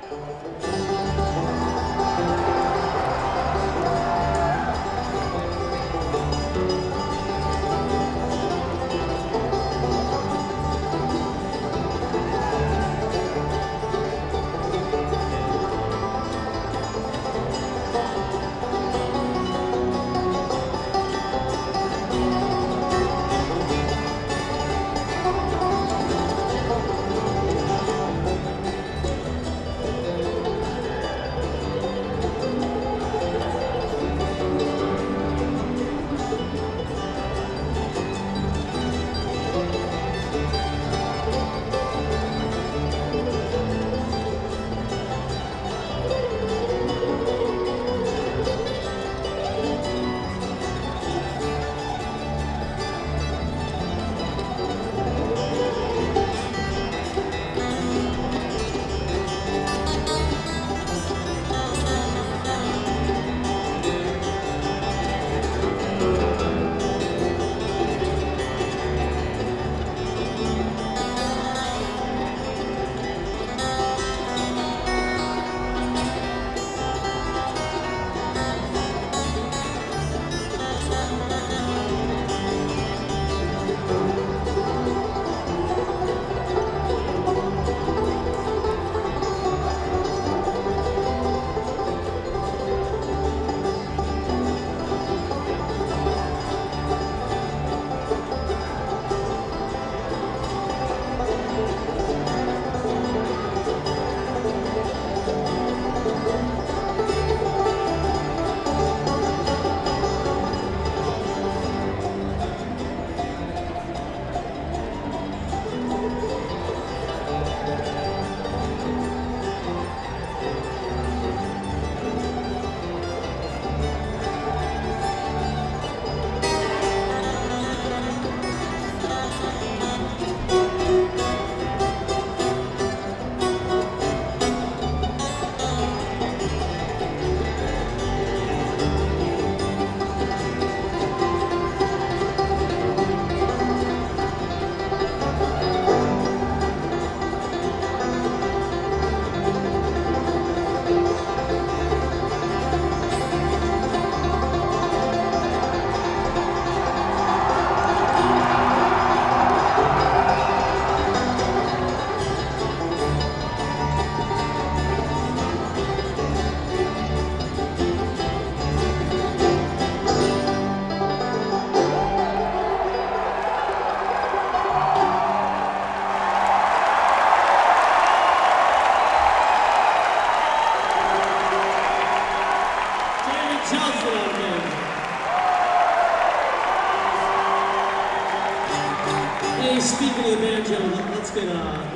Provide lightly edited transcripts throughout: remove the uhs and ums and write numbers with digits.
Hey, speaking of the banjo, let's get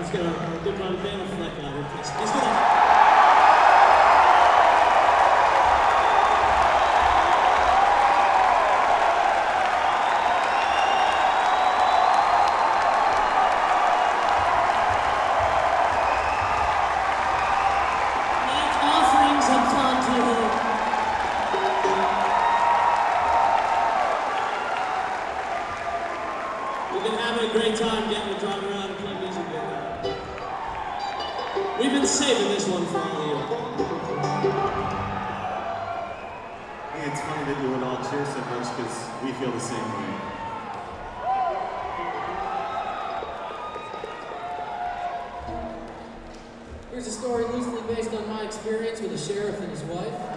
our good buddy Ben Fleck out here, please. Let's get up. We've been having a great time getting to drive around and play music together. We've been saving this one for all of you. Hey, it's funny that you would all cheer so much because we feel the same way. Here's a story loosely based on my experience with a sheriff and his wife.